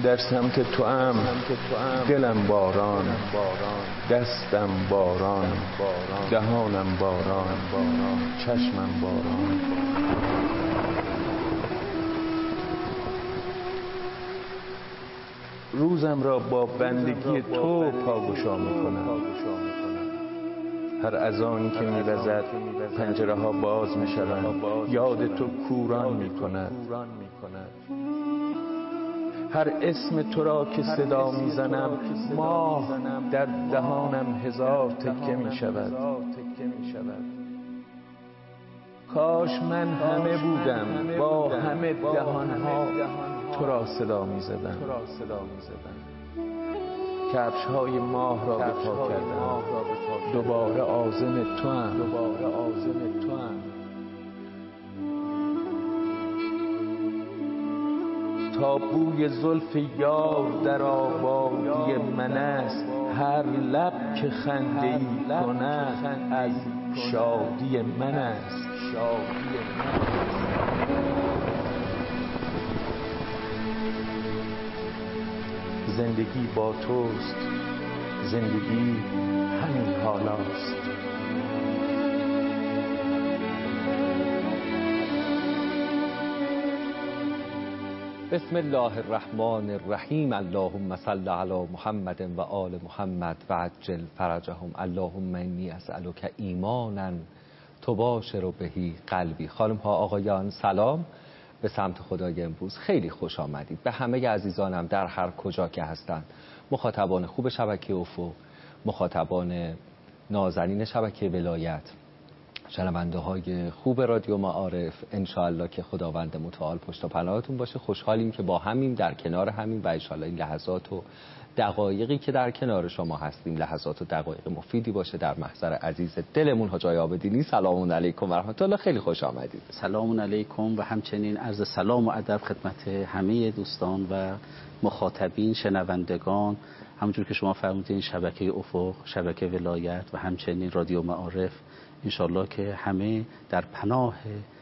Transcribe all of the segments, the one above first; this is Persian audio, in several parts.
در سمت تو ام دلم باران، دستم باران، دهانم باران، چشمم باران. روزم را با بندگی تو پاگشا میکنم. هر اذانی که میوزد پنجره ها باز میشوند، یاد تو کوران میکند. هر اسم تو را که صدا میزنم، ماه در دهانم هزار تکه میشود. کاش من همه بودم با همه دهانها تو را صدا میزدم. کفش های ماه را به پا کردم، دوباره عازم تو ام. تا بوی زلف یار در آبادی من است، هر لب که خنده ای کند از شادی من است. زندگی با توست، زندگی همین حالاست. بسم الله الرحمن الرحیم. اللهم صل علی محمد و آل محمد و عجل فرجهم. اللهم انی اسألک ایمانا تباشر بهی قلبی. خانم ها آقایان سلام به سمت خدای امروز. خیلی خوش آمدید به همه عزیزانم در هر کجا که هستند، مخاطبان خوب شبکه افق، مخاطبان نازنین شبکه ولایت، شنونده های خوب رادیو معارف. انشاءالله که خداوند متعال پشت و پناهتون باشه. خوشحالیم که با همین در کنار همین و انشاءالله این لحظات و دقایقی که در کنار شما هستیم لحظات و دقایق مفیدی باشه. در محضر عزیز دلمون حاج آقای عابدینی، سلام علیکم و رحمت الله. خیلی خوش آمدید. سلام علیکم و همچنین عرض سلام و ادب خدمت همه دوستان و مخاطبین شنوندگان، همونجور که شما فرمودین شبکه افق، شبکه ولایت و همچنین رادیو معارف. انشالله که همه در پناه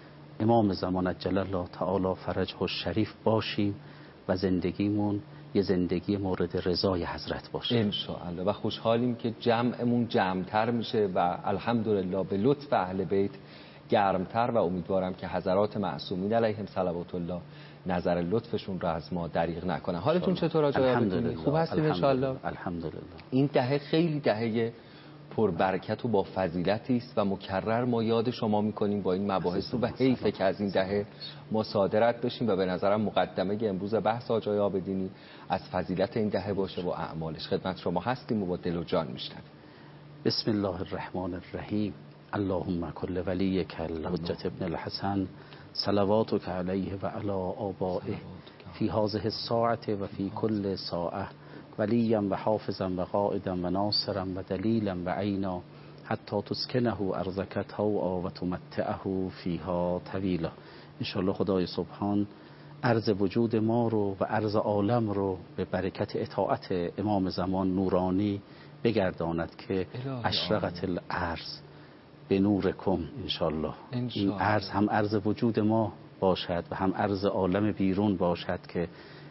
امام زمان عجل الله تعالی فرجه الشریف باشیم و زندگیمون یه زندگی مورد رضای حضرت باشه انشاءالله. و خوشحالیم که جمعمون جمعتر میشه و الحمدلله به لطف اهل بیت گرمتر و امیدوارم که حضرات معصومین علیهم صلوات الله نظر لطفشون رو از ما دریغ نکنن. حالتون چطور آقای عابدینی؟ خوب هستین انشاءالله؟ الحمدلله. این دهه خیلی دهه پربرکت و با فضیلتی است و مکرر ما یاد شما میکنیم با این مباحث و حیفه که از این دهه ما صادرت بشیم و به نظرم مقدمه امروز بحث آقای عابدینی از فضیلت این دهه باشه و اعمالش. خدمت شما هستیم و با دل و جان میشنویم. بسم الله الرحمن الرحیم. اللهم کل ولیک الحجة ابن الحسن صلواتک علیه و علی آبائه فی هذه الساعة و فی کل ساعة ولیا و حافظا و قائدا و ناصرا و دلیلا و عینا حتی تسکنه ارضک طوعا و تمتعه فیها طویلا. انشاءالله خدای سبحان عرض وجود ما رو و عرض عالم رو به برکت اطاعت امام زمان نورانی بگرداند که اشرقت الارض به نورکم. انشاءالله این عرض هم عرض وجود ما باشد و هم عرض عالم بیرون باشد که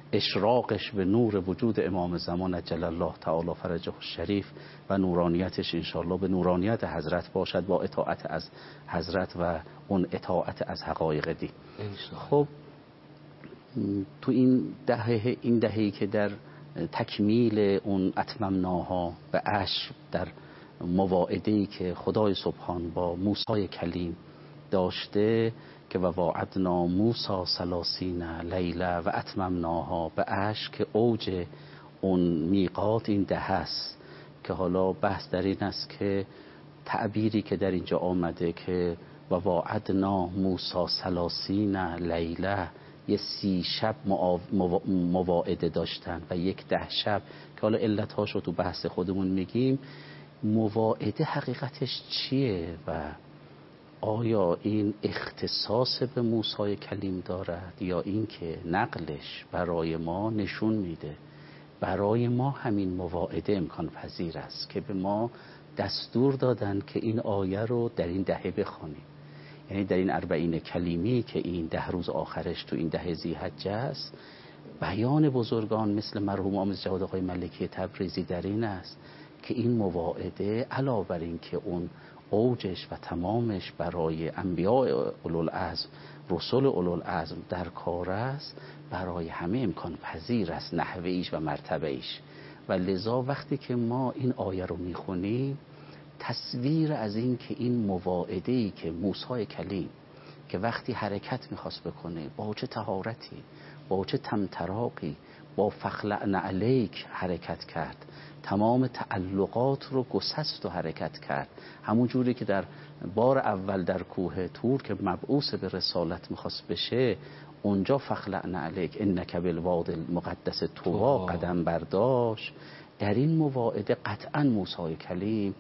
اشراقش به نور وجود امام زمان عجل الله تعالی فرجه الشریف و نورانیتش انشاءالله به نورانیت حضرت باشد با اطاعت از حضرت و اون اطاعت از حقایق دین. خب تو این دهه‌ای که در تکمیل اون اتممناها و عشر در مواعده‌ای که خدای سبحان با موسی کلیم داشته که و واعدنا موسی 30 لیله و اتممناها به عشر که اوج اون میقات این دهه است که حالا بحث در این است که تعبیری که در اینجا آمده که و واعدنا موسی 30 لیله یه 30 شب مواعده داشتن و یک 10 شب که حالا علتهاش رو تو بحث خودمون میگیم. مواعده حقیقتش چیه و آیا این اختصاص به موسی کلیم دارد یا این که نقلش برای ما نشون میده برای ما همین مواعده امکان پذیر است که به ما دستور دادن که این آیه رو در این دهه بخوانیم. یعنی در این 40 کلیمی که این 10 روز آخرش تو این دهه ذی‌حجه است بیان بزرگان مثل مرحوم آموز جواد آقای ملکی تبریزی در این است که این مواعده علاوه بر این که اون اوجش و تمامش برای انبیاء اولوالعزم رسول اولوالعزم در کار است، برای همه امکان پذیر است نحوه ایش و مرتبه ایش. و لذا وقتی که ما این آیه رو میخونیم تصویر از این که این مواعده‌ای که موسی کلیم که وقتی حرکت میخواست بکنه با چه طهارتی، با چه طمطراقی، با فخلعن علیک حرکت کرد، تمام تعلقات رو گسست و حرکت کرد، همون جوری که در بار اول در کوه طور که مبعوث به رسالت میخواست بشه اونجا فخلعن علیک انک بالواد المقدس طوا قدم برداشت. در این مواعده قطعا موسی کلیم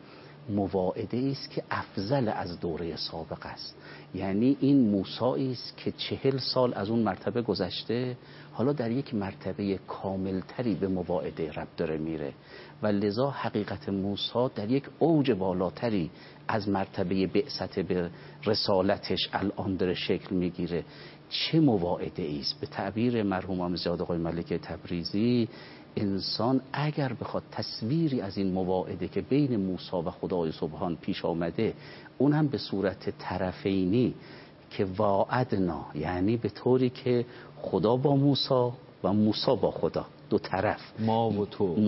مواعده است که افضل از دوره سابق است. یعنی این موسی است که 40 سال از اون مرتبه گذشته، حالا در یک مرتبه کاملتری به مواعده رب داره میره و لذا حقیقت موسی در یک اوج بالاتری از مرتبه بعثت به رسالتش الان داره شکل میگیره. چه مواعده است؟ به تعبیر مرحوم آموز جواد آقای ملکی تبریزی، انسان اگر بخواد تصویری از این مواعده که بین موسی و خدای سبحان پیش آمده، اون هم به صورت طرفینی که واعدنا، یعنی به طوری که خدا با موسی و موسی با خدا، دو طرف، ما و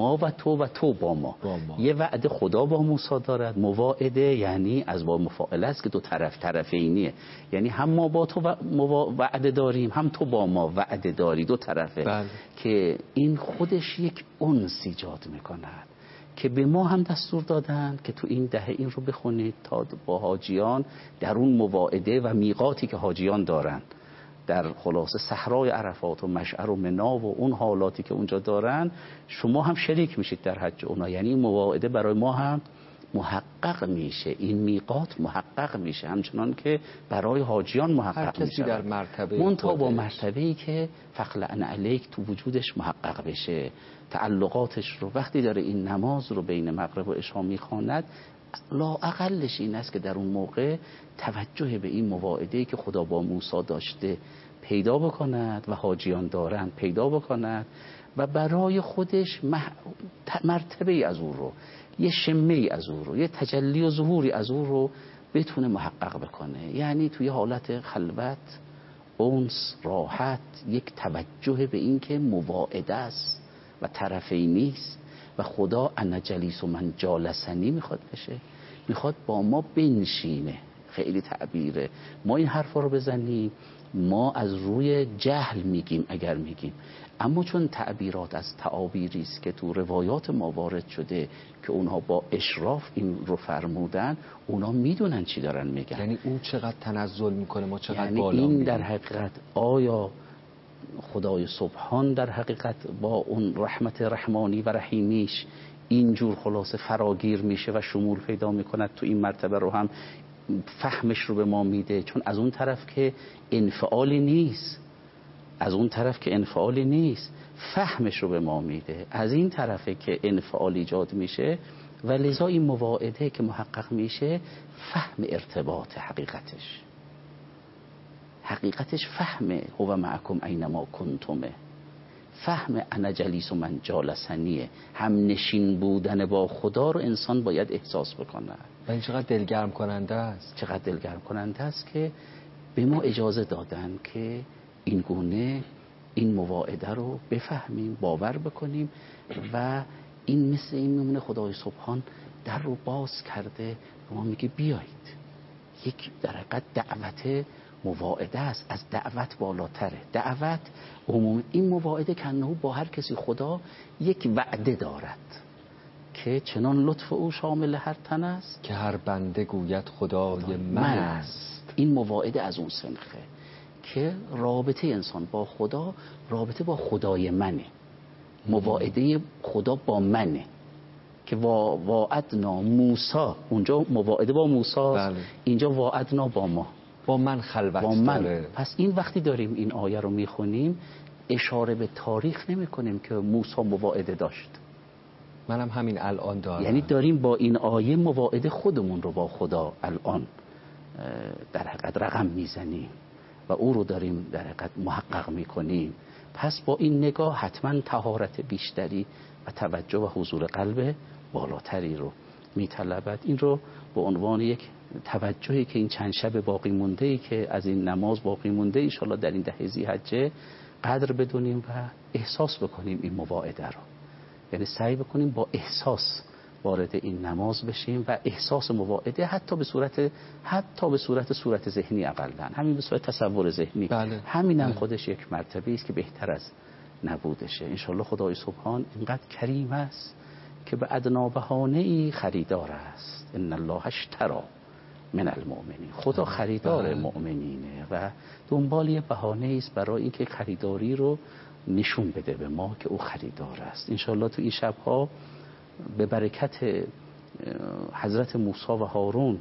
تو و تو با ما. یه وعده خدا با موسی دارد، مواعده یعنی از با مفاعله است که دو طرف طرفینیه، یعنی هم ما با تو وعده داریم هم تو با ما وعده داری، دو طرفه. بله. که این خودش یک انس ایجاد میکند که به ما هم دستور دادن که تو این دهه این رو بخونید تا با حاجیان در اون مواعده و میقاتی که حاجیان دارن در خلاصه صحرای عرفات و مشعر و منا و اون حالاتی که اونجا دارن، شما هم شریک میشید در حج اونا. یعنی این مواعده برای ما هم محقق میشه، این میقات محقق میشه همچنان که برای حاجیان محقق میشه. در مرتبه منتها با مرتبه‌ای که فخلعن علیک تو وجودش محقق بشه، تعلقاتش رو وقتی داره این نماز رو بین مغرب و عشا میخواند، لااقلش این است که در اون موقع توجه به این مواعده‌ای که خدا با موسی داشته پیدا بکند و حاجیان دارند پیدا بکند و برای خودش مرتبه از او رو، یه شمه از او رو، یه تجلی و ظهوری از او رو بتونه محقق بکنه. یعنی توی حالت خلوت، انس، راحت، یک توجه به این که مواعده است و طرفی نیست و خدا انا جلیس و من جالسنی میخواد بشه، میخواد با ما بنشینه. خیلی تعبیره، ما این حرفا رو بزنیم ما از روی جهل میگیم اگر میگیم، اما چون تعبیرات از تعابیری است که تو روایات ما وارد شده که اونها با اشراف این رو فرمودن، اونا میدونن چی دارن میگن. یعنی اون چقدر تنزل میکنه ما چقدر یعنی بالا این میگیم. در حقیقت آیا خدای سبحان در حقیقت با اون رحمت رحمانی و رحیمیش اینجور خلاصه فراگیر میشه و شمول پیدا میکند تو این مرتبه رو هم فهمش رو به ما میده؟ چون از اون طرف که انفعالی نیست، از اون طرف که انفعالی نیست فهمش رو به ما میده، از این طرفه که انفعال ایجاد میشه و لذا این مواعده که محقق میشه فهم ارتباط حقیقتش فهمه هو معکم اینما کنتمه، فهم انا جلیس و من جالسنیه، هم نشین بودن با خدا رو انسان باید احساس بکنه. و این چقدر دلگرم کننده است، چقدر دلگرم کننده است که به ما اجازه دادن که این گونه این مواعده رو بفهمیم، باور بکنیم و این مثل این میمونه خدای سبحان در رو باز کرده و ما میگه بیایید. یک در حقیقت دعوت مواعده است، از دعوت بالاتره. دعوت عموم این مواعده که انه با هر کسی خدا یک وعده دارد که چنان لطف او شامل هر تن است که هر بنده گوید خدای من است. این مواعده از اون سنخه که رابطه انسان با خدا رابطه با خدای منه، مواعده خدا با منه که واعدنا موسی، اونجا مواعده با موسی است، اینجا واعدنا با ما، با من خلوت با من داره. پس این وقتی داریم این آیه رو میخونیم اشاره به تاریخ نمی کنیم که موسی مواعده داشت. منم همین الان دارم، یعنی داریم با این آیه مواعده خودمون رو با خدا الان در حقیقت رقم میزنیم و او رو داریم در حقیقت محقق میکنیم پس با این نگاه حتما طهارت بیشتری و توجه و حضور قلب بالاتری رو میطلبد. این رو به عنوان یک توجهی که این چند شب باقی مونده ای که از این نماز باقی مونده ان شاءالله در این دهه ذی‌حجه قدر بدونیم و احساس بکنیم این مواعده رو. یعنی سعی بکنیم با احساس وارد این نماز بشیم و احساس مواعده حتی به صورت ذهنی اقلن، همین به صورت تصور ذهنی. بله. همینم خودش یک مرتبه است که بهتر از نبودشه. انشالله خدای سبحان اینقدر کریم است که به ادنا بهانه‌ای خریدار است. ان الله اشتری من المؤمنین. خدا خریدار مؤمنینه و دنبال یه بهانه‌ای است برای اینکه خریداری رو نشون بده به ما که او خریدار است. انشالله تو این شب‌ها به برکت حضرت موسی و هارون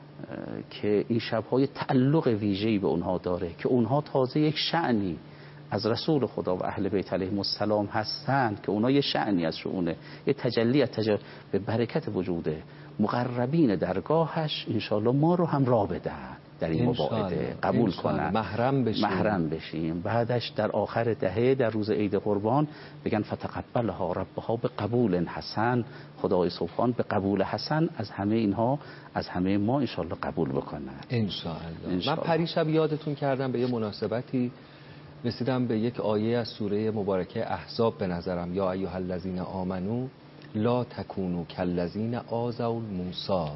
که این شب‌های تعلق ویژه‌ای به اونها داره که اونها تازه یک شأنی از رسول خدا و اهل بیت علیهم السلام هستند، که اونها یه شأنی از شؤونه، یه تجلی به برکت وجود مقربین درگاهش انشالله ما رو هم راه بدن در این مواعده، قبول کنن، محرم بشیم. بعدش در آخر دهه در روز عید قربان بگن فتقبلها ربها به قبول حسن. خدای سبحان به قبول حسن از همه اینها، از همه ما انشالله قبول بکنن انشالله. من پریشب یادتون کردم به یه مناسبتی رسیدم به یک آیه از سوره مبارکه احزاب به نظرم، یا ایها الذین آمنو لا تکونوا کالذین آذوا موسی،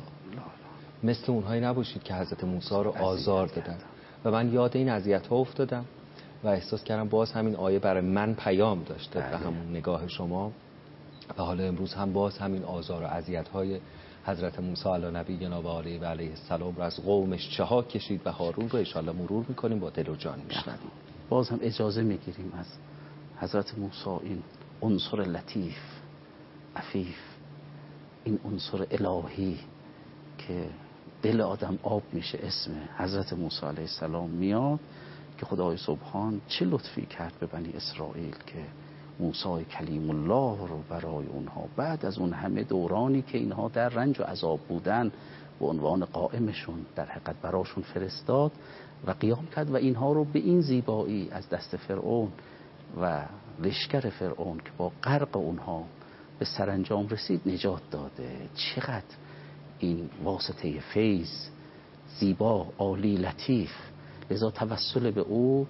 مثل اونهایی نباشید که حضرت موسی رو آزار دادن. و من یاد این اذیت‌ها افتادم و احساس کردم باز همین آیه برای من پیام داشته به همون نگاه شما. و حالا امروز هم باز همین آزار و اذیت‌های حضرت موسی علی نبینا و آله و علیه السلام رو از قومش چها کشید و هارون رو ان شاءالله مرور می‌کنیم، با دل و جان می‌شنویم. باز هم اجازه میگیریم از حضرت موسی این عنصر لطیف عفیف، این عنصر الهی که دل آدم آب میشه، اسم حضرت موسی علیه السلام میاد که خدای سبحان چه لطفی کرد به بنی اسرائیل که موسی کلیم الله رو برای اونها بعد از اون همه دورانی که اینها در رنج و عذاب بودن به عنوان قائمشون در حقیقت براشون فرستاد و قیام کرد و اینها رو به این زیبایی از دست فرعون و لشکر فرعون که با غرق اونها به سرانجام رسید نجات داده. چقدر این واسطه فیض زیبا، عالی، لطیف. لذا توسل به او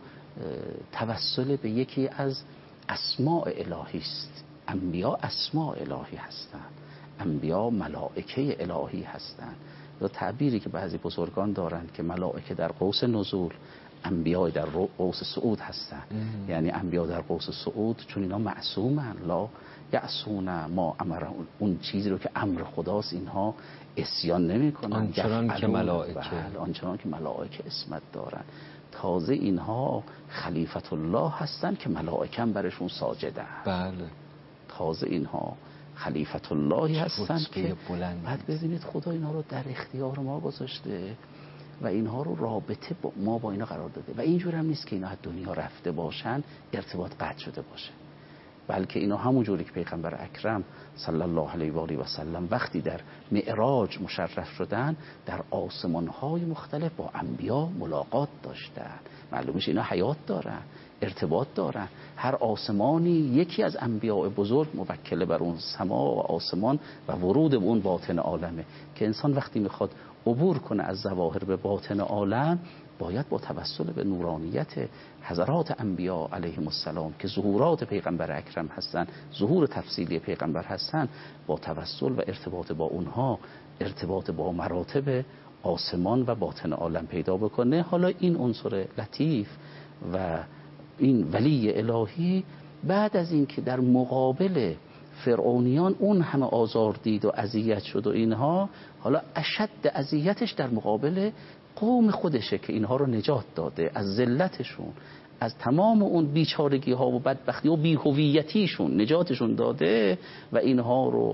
توسل به یکی از اسماء الهی است. انبیا اسماء الهی هستند، انبیا ملائکه الهی هستند. و تعبیری که بعضی بزرگان دارند که ملائکه در قوس نزول، انبیا در قوس صعود هستند. یعنی انبیا در قوس صعود چون اینا معصومن، لا یعصون ما امر، اون چیزی رو که امر خداست اینها عصیان نمیکنن، آنچنان که ملائکه آنچنان که ملائکه اسمت دارن. تازه اینها خلیفت الله هستن که ملائکه هم برشون ساجدن. بله. تازه اینها خلیفت اللهی هستن که بعد ببینید خدا اینها رو در اختیار ما گذاشته و اینها رو رابطه با ما با اینا قرار داده و اینجور هم نیست که اینا از دنیا رفته باشن ارتباط قطع شده باشه، بلکه اینا همون جوری که پیغمبر اکرم صلی الله علیه و آله و سلم وقتی در معراج مشرف شدن در آسمان‌های مختلف با انبیا ملاقات داشتن. معلومه اینا حیات دارن، ارتباط دارن. هر آسمانی یکی از انبیاء بزرگ موکل بر اون سما و آسمان و ورود به اون باطن عالمه که انسان وقتی میخواد عبور کنه از ظواهر به باطن عالم باید با توسل به نورانیت حضرات انبیا علیهم السلام که ظهورات پیغمبر اکرم هستن، ظهور تفصیلی پیغمبر هستن، با توسل و ارتباط با اونها ارتباط با مراتب آسمان و باطن عالم پیدا بکنه. حالا این عنصر لطیف و این ولی الهی بعد از این که در مقابل فرعونیان اون همه آزار دید و اذیت شد و اینها، حالا اشد اذیتش در مقابل قوم خودشه که اینها رو نجات داده از ذلتشون، از تمام اون بیچارگی ها و بدبختی و بی‌هویتیشون نجاتشون داده و اینها رو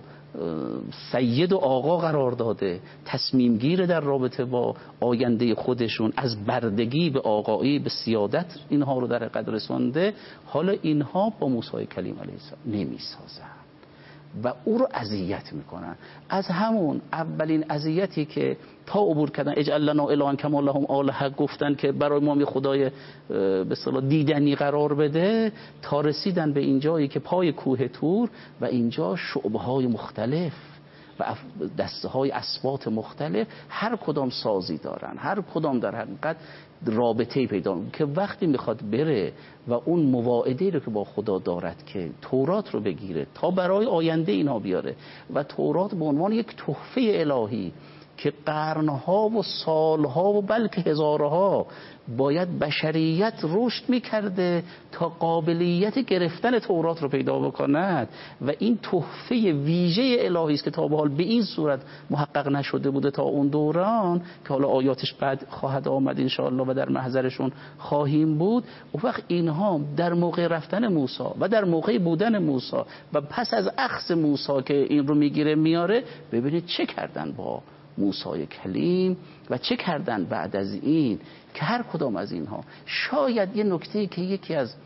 سید و آقا قرار داده، تصمیم گیر در رابطه با آینده خودشون، از بردگی به آقایی به سیادت اینها رو در حقیقت رسونده. حالا اینها با موسی کلیم علیه السلام نمیسازن و او رو اذیت میکنن. از همون اولین اذیتی که تا عبور کردن اجعل لنا الها کما لهم آلهه گفتن که برای ما می خدای به اصطلاح دیدنی قرار بده، تا رسیدن به این جایی که پای کوه طور و اینجا شعبه های مختلف و دسته های اسبات مختلف، هر کدام سازی دارن، هر کدام در حقیقت رابطه پیدا که وقتی میخواد بره و اون مواعده رو که با خدا دارد که تورات رو بگیره تا برای آینده اینا بیاره و تورات به عنوان یک تحفه الهی که قرنها و سالها و بلکه هزارها باید بشریت رشد میکرده تا قابلیت گرفتن تورات رو پیدا بکند و این تحفه ویژه الهی است که تا به حال به این صورت محقق نشده بوده تا اون دوران که حالا آیاتش بعد خواهد آمد انشاءالله و در محضرشون خواهیم بود. اون وقت اینها در موقع رفتن موسی و در موقع بودن موسی و پس از اخذ موسی که این رو میگیره میاره، ببینید چه کردن با موسی کلیم و چه کردن بعد از این که هر کدام از اینها شاید یه نکته که یکی از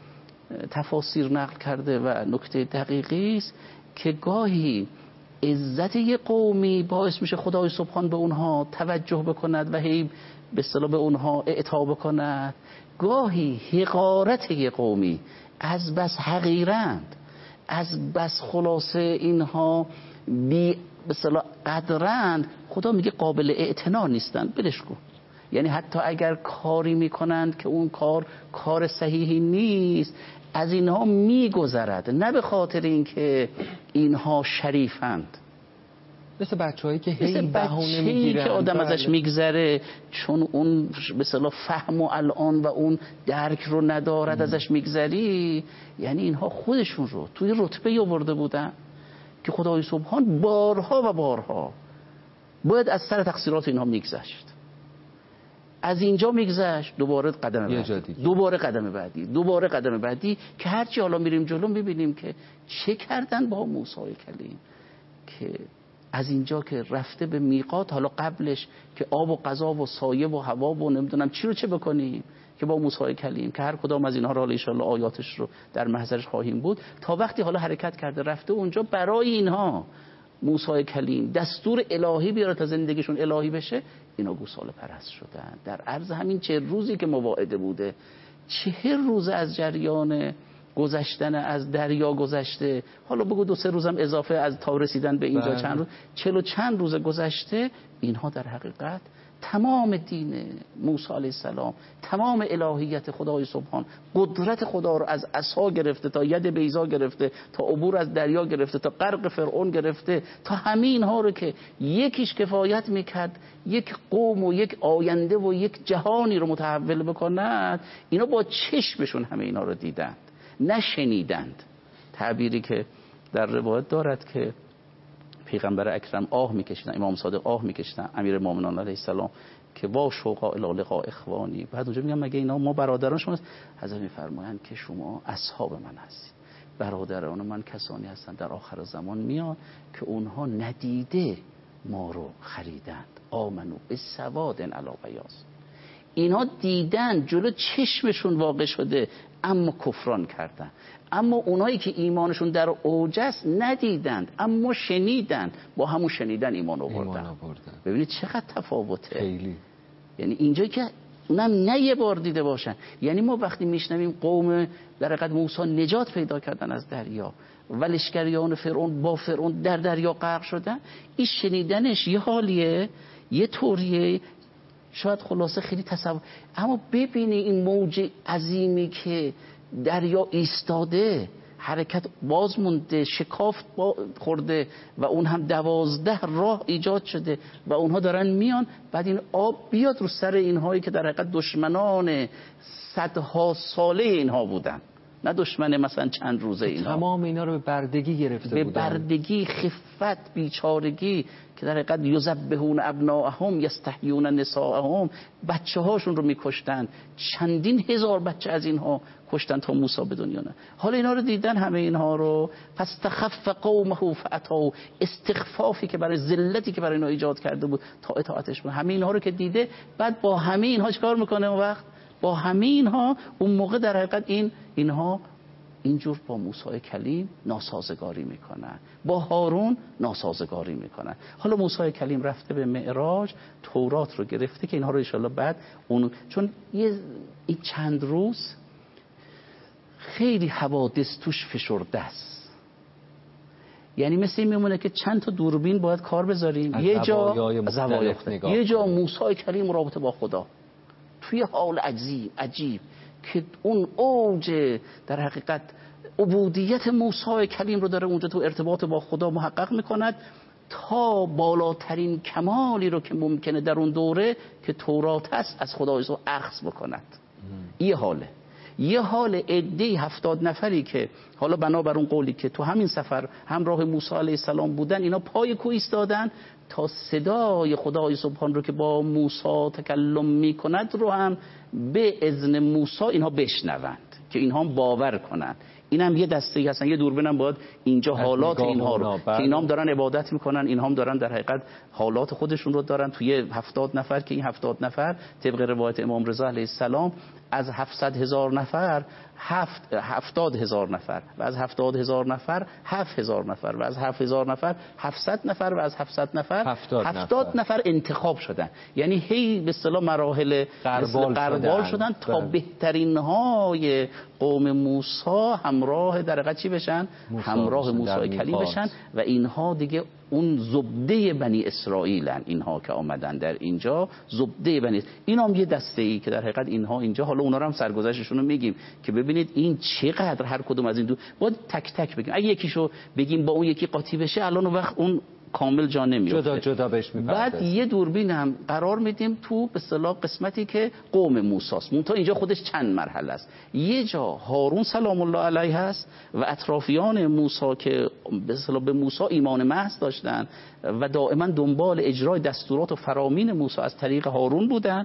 تفاسیر نقل کرده و نکته دقیقی است که گاهی عزت یه قومی باعث میشه خدای سبحان به اونها توجه بکند و هی به اصطلاح به اونها اعطا بکند، گاهی حقارت یه قومی از بس حقیرند، از بس خلاصه اینها بی به اصطلاح قدرند، خدا میگه قابل اعتنا نیستن، بلش کن. یعنی حتی اگر کاری میکنند که اون کار صحیحی نیست، از اینها میگذرد، نه به خاطر اینکه اینها شریفند، مثل بچه‌هایی که هی بهونه میگیرن که آدم ازش میگذره چون اون به اصطلاح فهم و الان و اون درک رو ندارد ازش میگذری. یعنی اینها خودشون رو توی رتبه آورده بودن که خدای سبحان بارها و بارها باید از سر تقصیرات اینها میگذشت. از اینجا میگذشت دوباره قدم بعدی، دوباره قدم بعدی، دوباره قدم بعدی که هرچی حالا میریم جلو میبینیم که چه کردن با موسی کلیم که از اینجا که رفته به میقات، حالا قبلش که آب و غذا و سایه و هوا و نمیدونم چی رو چه بکنیم که با موسی کلیم که هر کدام از اینها رو ان شاء الله آیاتش رو در محضرش خواهیم بود، تا وقتی حالا حرکت کرده رفته اونجا برای اینها موسی کلیم دستور الهی بیاره تا زندگیشون الهی بشه، اینا گوساله پرست شدن. در عرض همین 40 روزی که مواعده بوده، 40 روز از جریان گذشتن از دریا گذشته، حالا بگو 2-3 روزم اضافه از تا رسیدن به اینجا چند روز، 40 و چند روز گذشته، اینها در حقیقت تمام دین موسی علیه السلام، تمام الهیت خدای سبحان، قدرت خدا رو از عصا گرفته تا ید بیضا گرفته تا عبور از دریا گرفته تا غرق فرعون گرفته تا همین ها رو که یکیش کفایت میکرد یک قوم و یک آینده و یک جهانی رو متحول بکند، اینا با چشمشون همه اینا رو دیدند نشنیدند. تعبیری که در روایت دارد که پیغمبر اکرم آه میکشیدن، امام صادق آه میکشیدن، امیر مومنان علیه السلام که وا شوقا الی لقاء اخوانی، بعد اونجا میگم مگه اینا ما برادران شما؟ حضرت میفرمایند که شما اصحاب من هستید، برادران من کسانی هستند در آخر زمان میان که اونها ندیده ما رو خریدند، آمنو بالسواد علی بیاض، اینها دیدن جلو چشمشون واقع شده اما کفران کردن. اما اونایی که ایمانشون در اوج است ندیدند اما شنیدند، با همون شنیدن ایمان آوردن. ببینید چقدر تفاوته. خیلی. یعنی اینجایی که اونم نه یه بار دیده باشن، یعنی ما وقتی میشنویم قوم در حقیقت موسی نجات پیدا کردن از دریا و لشکریان فرعون با فرعون در دریا غرق شدن، این شنیدنش یه حالیه، یه طوریه، شاید خلاصه خیلی تصور، اما ببینی این موج عظیمی که دریا ایستاده، حرکت باز مونده، شکافت خورده و اون هم 12 راه ایجاد شده و اونها دارن میان، بعد این آب بیاد رو سر اینهایی که در حقیقت دشمنان صدها ساله اینها بودن، نه دشمن مثلا چند روزه اینها. تمام اینا رو به بردگی گرفته بودن، به بردگی، خفت، بیچارگی، که در حقیقت یذبحون ابناءهم یستحیون نساءهم، بچه هاشون رو میکشتن، چندین هزار بچه از اینها کشتن تا موسی به دنیا نه. حالا اینا رو دیدن همه اینها رو، پس تخف قومه فاتوا، استخفافی که برای ذلتی که برای اینا ایجاد کرده بود تا اطاعتش بود، همه اینها رو که دیده، بعد با همه اینها چیکار میکنه؟ اون وقت با همه اینها اون موقع در حقیقت اینها اینجور با موسی کلیم ناسازگاری میکنن، با هارون ناسازگاری میکنن. حالا موسی کلیم رفته به معراج، تورات رو گرفته که اینها رو انشالله بعد چون این چند روز خیلی حوادث توش فشرده است، یعنی مثل این میمونه که چند تا دوربین باید کار بذاریم، یه جا موسی کلیم رابطه با خدا توی حال عجیب که اون اوج در حقیقت عبودیت موسی کلیم رو داره اونجا تو ارتباط با خدا محقق میکند تا بالاترین کمالی رو که ممکنه در اون دوره که تورات هست از خدا اخذ بکند. یه حال عده 70 نفری که حالا بنابر اون قولی که تو همین سفر همراه موسی علیه السلام بودن، اینا پای کوه ایستادن تا صدای خدای سبحان رو که با موسی تکلم میکند رو هم به اذن موسی اینها بشنوند که اینها هم باور کنند. این هم یه دسته هستن، یه دوربین هم باید اینجا حالات اینها رو که اینا هم دارن عبادت میکنن، اینها هم دارن در حقیقت حالات خودشون رو دارن توی 70 نفر که این 70 نفر طبق روایت امام رضا علیه السلام از 700,000 نفر 70,000 نفر و از 70,000 نفر 7,000 نفر و از 7,000 نفر 700 نفر و از 700 نفر 70 نفر انتخاب شدن. یعنی هی به اصطلاح مراحل قربال شدن تا بهترین های قوم موسی همراه در حقیقت چی بشن؟ همراه موسی کلیم بشن و اینها دیگه اون زبده بنی اسرائیلن. اینها که آمدن در اینجا زبده بنی، اینا هم یه دسته ای که در حقیقت اینها اینجا، حالا اونا رو هم سرگذشتشون رو میگیم که ببینید این چقدر هر کدوم از این دو باید تک تک بگیم. اگه یکیشو بگیم با اون یکی قاطی بشه الان وقت اون کامل جا نمیفته، جدا بهش میپرده. بعد یه دوربین هم قرار میدیم تو به اصطلاح قسمتی که قوم موسی است. منتها اینجا خودش چند مرحله است. یه جا هارون سلام الله علیه هست و اطرافیان موسی که به اصطلاح به موسی ایمان محض داشتن و دائما دنبال اجرای دستورات و فرامین موسی از طریق هارون بودن.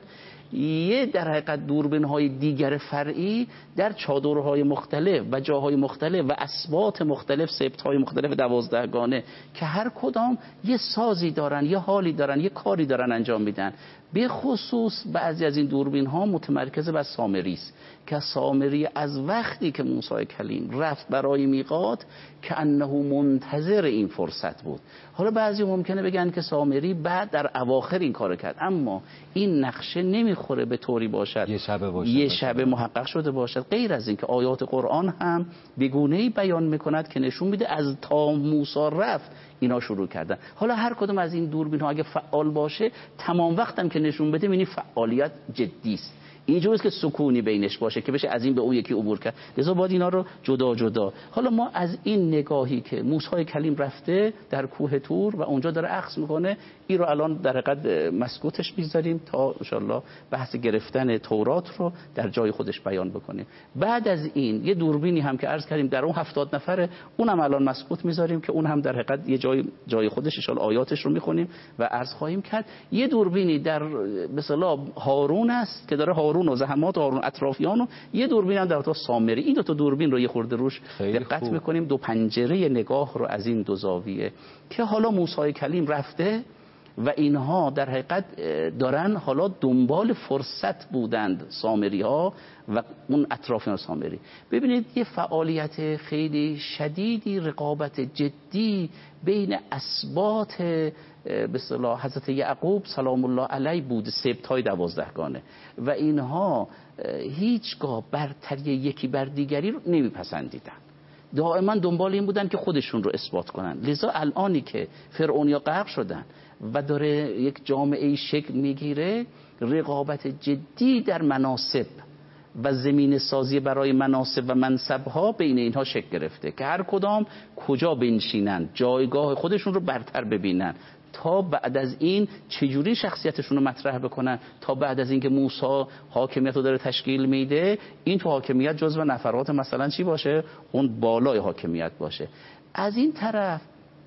یه در حقیقت دوربین‌های دیگر فرعی در چادرهای مختلف و جاهای مختلف و اسبات مختلف، سبت‌های مختلف 12 گانه که هر کدام یه سازی دارن، یه حالی دارن، یه کاری دارن انجام میدن. به خصوص بعضی از این دوربین‌ها متمرکز بر سامری است که سامری از وقتی که موسی کلیم رفت برای میقات که انه منتظر این فرصت بود. حالا بعضی ممکنه بگن که سامری بعد در اواخر این کار کرد، اما این نقشه نمیخوره به طوری باشد یه شب محقق شده باشد. غیر از این که آیات قرآن هم به گونه‌ای بیان میکند که نشون میده از تا موسی رفت اینا شروع کردن. حالا هر کدوم از این دوربین ها اگه فعال باشه تمام وقتم که نشون بده می‌بینی فعالیت جدی است. اینجوریه که سکونی بینش باشه که بشه از این به اون یکی عبور کرد. لذا باید اینا رو جدا جدا. حالا ما از این نگاهی که موسی کلیم رفته در کوه طور و اونجا داره اخذ میکنه، این رو الان در حقیقت مسکوتش میذاریم تا ان شاءالله بحث گرفتن تورات رو در جای خودش بیان بکنیم. بعد از این یه دوربینی هم که عرض کردیم در اون 70 نفره، اونم الان مسکوت میذاریم که اون هم در حقیقت یه جای خودش ان شاءالله آیاتش رو میخونیم و عرض خواهیم کرد. یه دوربینی در به اصطلاح هارون است که داره هارون و زحمات هارون اطرافیان، و یه دوربین هم در تا سامری. این دو تا دوربین رو یه خورده روش دقت میکنیم، دو پنجره نگاه رو از این دو زاویه که حالا موسی کلیم رفته و اینها در حقیقت دارن حالا دنبال فرصت بودند سامری ها و اون اطرافیان سامری. ببینید یه فعالیت خیلی شدیدی، رقابت جدی بین اسباط به اصطلاح حضرت یعقوب سلام الله علیه بود، سبت‌های 12 گانه، و اینها هیچگاه برتری یکی بر دیگری رو نمیپسندیدن، دائما دنبال این بودن که خودشون رو اثبات کنن. لذا الانی که فرعونیا غرق شدن و داره یک جامعه شکل میگیره، رقابت جدی در مناصب و زمین سازی برای مناصب و منصبها بین اینها شکل گرفته که هر کدام کجا بنشینن، جایگاه خودشون رو برتر ببینن تا بعد از این چجوری شخصیتشون رو مطرح بکنن، تا بعد از این که موسی حاکمیت رو داره تشکیل میده، این تو حاکمیت جزو نفرات مثلا چی باشه، اون بالای حاکمیت باشه. از این طرف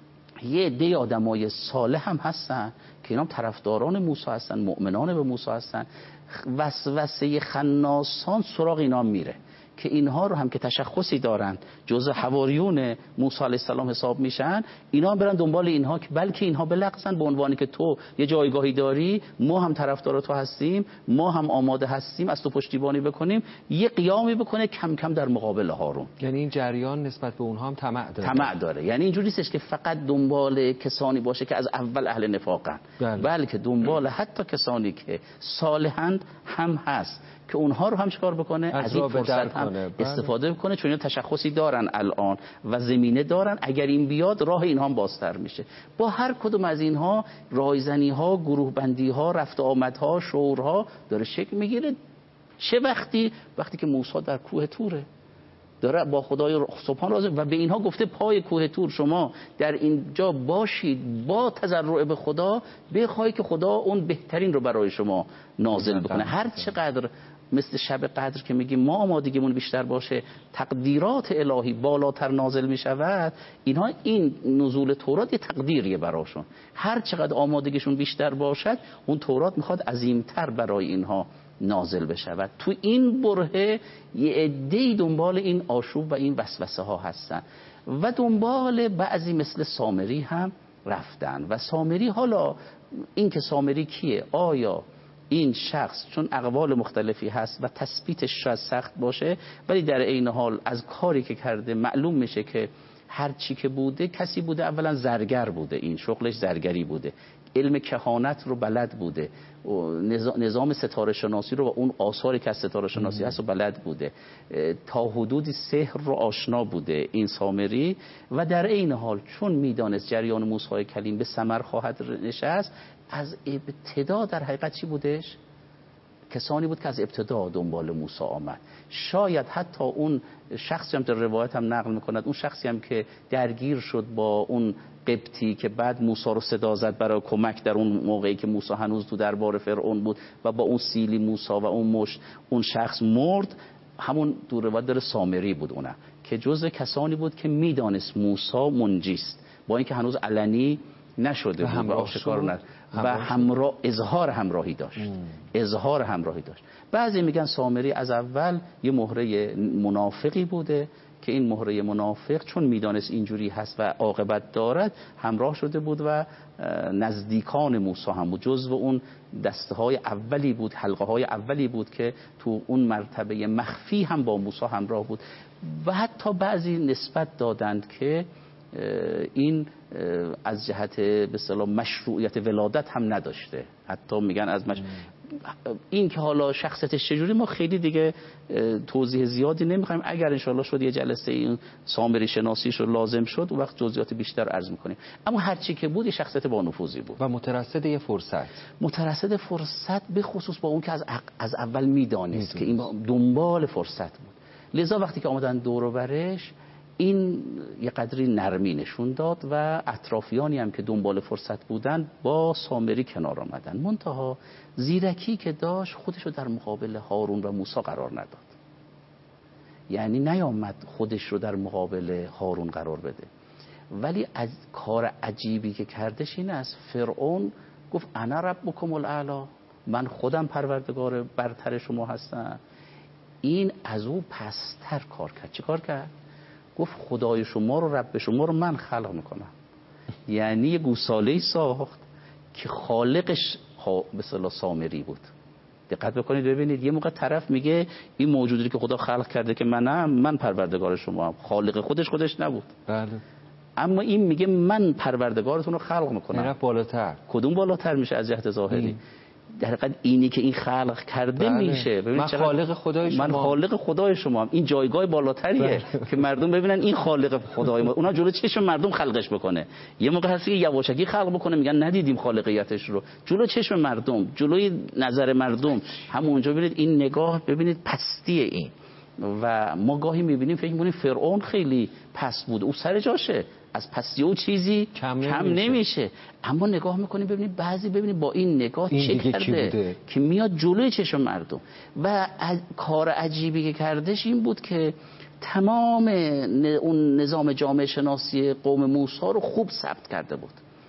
یه عده آدمای صالح هم هستن که اینا هم طرفداران موسی هستن، مؤمنان به موسی هستن. وسوسه خناسان سراغ اینا میره که اینها رو هم که تشخصی دارن جزء حواریون موسی علیه السلام حساب میشن، اینا هم برن دنبال اینها که بلکه اینها بلغزن به عنوانی که تو یه جایگاهی داری، ما هم طرفدار تو هستیم، ما هم آماده هستیم از تو پشتیبانی بکنیم، یه قیامی بکنه کم کم در مقابل هارون. یعنی این جریان نسبت به اونها هم طمع داره. یعنی اینجوری نیستش که فقط دنبال کسانی باشه که از اول اهل نفاقن، بلکه دنبال حتی کسانی که صالحند هم هست که اونها رو هم چیکار بکنه، از این فرصت هم استفاده بکنه، چون اینا تشخصی دارن الان و زمینه دارن، اگر این بیاد راه اینها هم بازتر میشه. با هر کدوم از اینها رایزنی ها، گروه بندی ها، رفت آمدها، شورها داره شکل میگیره. چه وقتی که موسی در کوه توره داره با خدای سبحان راضی و به اینها گفته پای کوه تور شما در اینجا باشید، با تضرع به خدا بخواهید که خدا اون بهترین رو برای شما نازل بکنه. هر چقدر مثل شب قدر که میگیم ما آمادگیمون بیشتر باشه، تقدیرات الهی بالاتر نازل میشود، اینها این نزول تورات یه تقدیریه براشون. هر چقدر آمادگیشون بیشتر باشد اون تورات میخواد عظیمتر برای اینها نازل بشود. تو این برهه یه عده‌ای دنبال این آشوب و این وسوسه ها هستن و دنبال بعضی مثل سامری هم رفتن. و سامری، حالا این که سامری کیه، آیا این شخص، چون اقوال مختلفی هست و تثبیتش شاید سخت باشه، ولی در عین حال از کاری که کرده معلوم میشه که هر چی که بوده کسی بوده، اولا زرگر بوده، این شغلش زرگری بوده، علم کهانت رو بلد بوده، نظام ستاره شناسی رو و اون آثاری که از ستاره شناسی هست رو بلد بوده، تا حدودی سحر رو آشنا بوده این سامری. و در عین حال چون میدانست جریان موسی کلیم به ثمر خواهد نشست، از ابتدا در حقیقت چی بودش؟ کسانی بود که از ابتدا دنبال موسی آمد. شاید حتی اون شخصی هم در روایت هم نقل میکند، اون شخصی هم که درگیر شد با اون قبطی که بعد موسی رو صدا زد برای کمک در اون موقعی که موسی هنوز تو دربار فرعون بود و با اون سیلی موسی و اون مشت اون شخص مرد، همون دو روایت داره سامری بود، اونه که جزء کسانی بود که میدانست موسی منجیست، با اینکه هنوز علنی نشده بود و آشکار نشد و اظهار همراهی داشت. اظهار همراهی داشت. بعضی میگن سامری از اول یه مهره منافقی بوده که این مهره منافق چون میدانست اینجوری هست و عاقبت دارد همراه شده بود و نزدیکان موسی هم بود، جزو اون دسته های اولی بود، حلقه های اولی بود که تو اون مرتبه مخفی هم با موسی همراه بود. و حتی بعضی نسبت دادند که این از جهت به اصطلاح مشروعیت ولادت هم نداشته. حتی میگن از این که حالا شخصیتش چجوری ما خیلی دیگه توضیح زیادی نمیخوایم، اگر انشالله شد یه جلسه این سامری شناسیش رو لازم شد اون وقت جزئیات بیشتر عرض میکنیم. اما هرچی که بود یه شخصیت با نفوذی بود و مترصد فرصت به خصوص با اون که از اول میدانست که این دنبال فرصت بود. لذا وقتی که آمدن دور و برش این یه قدری نرمی نشون داد و اطرافیانی هم که دنبال فرصت بودن با سامری کنار آمدن. منتها زیرکی که داشت خودش رو در مقابل هارون و موسی قرار نداد. یعنی نیامد خودش رو در مقابل هارون قرار بده. ولی از کار عجیبی که کردش این است، فرعون گفت انا ربکم الاعلی، من خودم پروردگار برتر شما هستم. این از او پستر کار کرد. چه کار کرد؟ گفت خدای شما رو، رب شما رو من خلق میکنم. یعنی یه گوساله‌ای ساخت که خالقش به اصطلاح سامری بود. دقت بکنید ببینید، یه موقع طرف میگه این موجودی که خدا خلق کرده که من پروردگار شما هم، خالق خودش نبود. بله. اما این میگه من پروردگارتون رو خلق میکنم. میره بالاتر. کدوم بالاتر میشه از جهت ظاهری؟ در حقیقت اینی که این خلق کرده میشه. من خالق خدای شما، من خالق خدای شما هم. این جایگاه بالاتریه که مردم ببینن این خالق خدای ما. اونا جلو چشم مردم خلقش بکنه. یه موقع هست که یواشکی خلق بکنه میگن ندیدیم خالقیتش رو، جلو چشم مردم، جلوی نظر مردم. همونجا ببینید این نگاه، ببینید پستی این. و ما گاهی میبینیم فکر میکنیم فرعون خیلی پست بود، او سر جاشه، از پستی او چیزی کم نمیشه. اما نگاه میکنیم ببینید ببینید با این نگاه چه کرده که میاد جلوی چشم مردم. و کار عجیبی که کردش این بود که تمام اون نظام جامعه شناسی قوم موسی رو خوب ثبت کرده بود.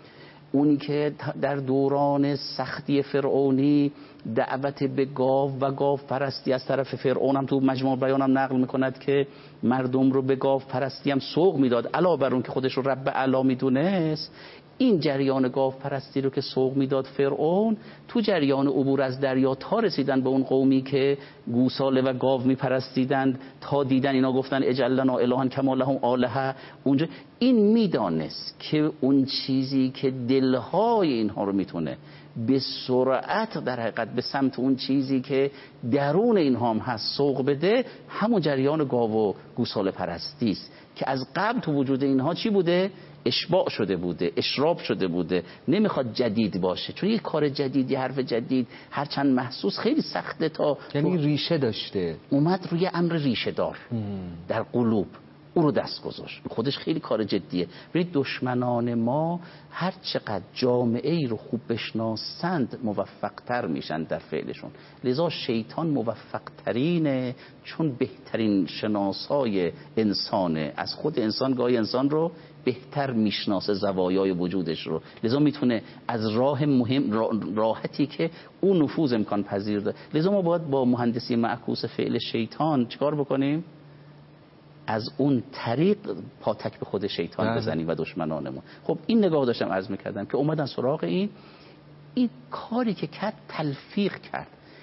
اونی که در دوران سختی فرعونی دعوت به گاو و گاو پرستی از طرف فرعون هم تو مجموع بیانم نقل میکند که مردم رو به گاو پرستی هم سوق میداد، علاوه بر اون که خودش رو رب اعلی میدونست. این جریان گاو پرستی رو که سوق میداد فرعون، تو جریان عبور از دریا تا رسیدن به اون قومی که گوساله و گاو میپرستیدند، تا دیدن اینا گفتن اجعل لنا الها کما لهم آلهه، اونجا این میدانست که اون چیزی که دلهای اینها رو میتونه به سرعت در حقیقت به سمت اون چیزی که درون اینها هم هست سوق بده، همون جریان گاو و گوساله پرستی است که از قبل تو وجود اینها چی بوده؟ اشباع شده بوده، اشراب شده بوده، نمیخواد جدید باشه، چون یک کار جدیدی، حرف جدید هرچند محسوس خیلی سخته، تا یعنی ریشه داشته، اومد روی امر ریشه دار در قلوب، او رو دست گذاشت، خودش خیلی کار جدیه. ببینید دشمنان ما هر چقدر جامعه ای رو خوب بشناسند موفق تر میشن در فعلشون، لذا شیطان موفق ترینه، چون بهترین شناسای انسانه، از خود انسان گاهی انسان رو بهتر میشناسه، زوایای وجودش رو، لذا میتونه از راه مهم راحتی که اون نفوذ امکان پذیر ده. لذا ما باید با مهندسی معکوس فعل شیطان چیکار بکنیم؟ از اون طریق پاتک به خود شیطان بزنیم و دشمنانمون. خب این نگاه داشتم عرض میکردم که اومدن سراغ این کاری که کرد، تلفیق کرد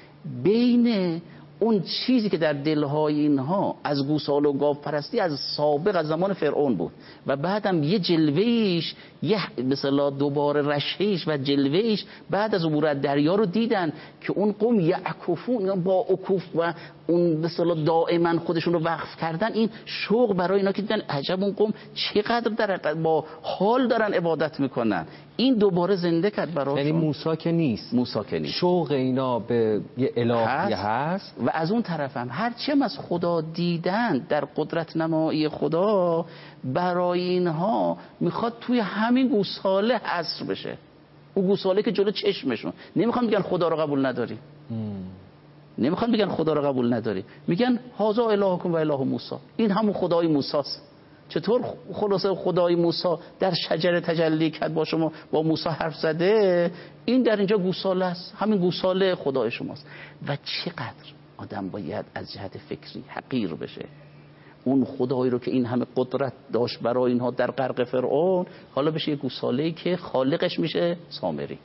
بین اون چیزی که در دلهای اینها از گوساله و گاو پرستی از سابق از زمان فرعون بود و بعدم یه جلوهش، یه مثلا دوباره رشهش و جلوهش بعد از عبور از دریا رو دیدن که اون قوم یعکفون با عکوف و اون مثلا دائما خودشون رو وقف کردن. این شوق برای اینا که دیدن عجب اون قوم چقدر در با حال دارن عبادت میکنن، این دوباره زنده کرد براشون. یعنی موسی که نیست، شوق اینا به یه الهی هست و از اون طرف هم هرچی هم از خدا دیدن در قدرت نمایی خدا، برای اینها میخواد توی همین گوساله حصر بشه، اون گوساله که جلو چشمشون. نمیخوان بگن خدا رو قبول نداری، نمیخوان بگن خدا رو قبول نداری، میگن هذا الهکم و اله موسی، این همون خدای موسی است. چطور خلاصه خدای موسی در شجره تجلی کرد، با شما با موسی حرف زده، این در اینجا گوساله است، همین گوساله خدای شماست. و چقدر آدم باید از جهت فکری حقیر بشه اون خدایی رو که این همه قدرت داشت برای اینها در غرق فرعون، حالا بشه یه گوساله‌ای که خالقش میشه سامری.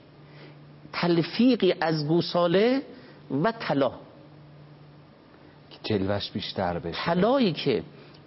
تلفیقی از گوساله و طلا، جلوش بیشتر بشه، طلایی که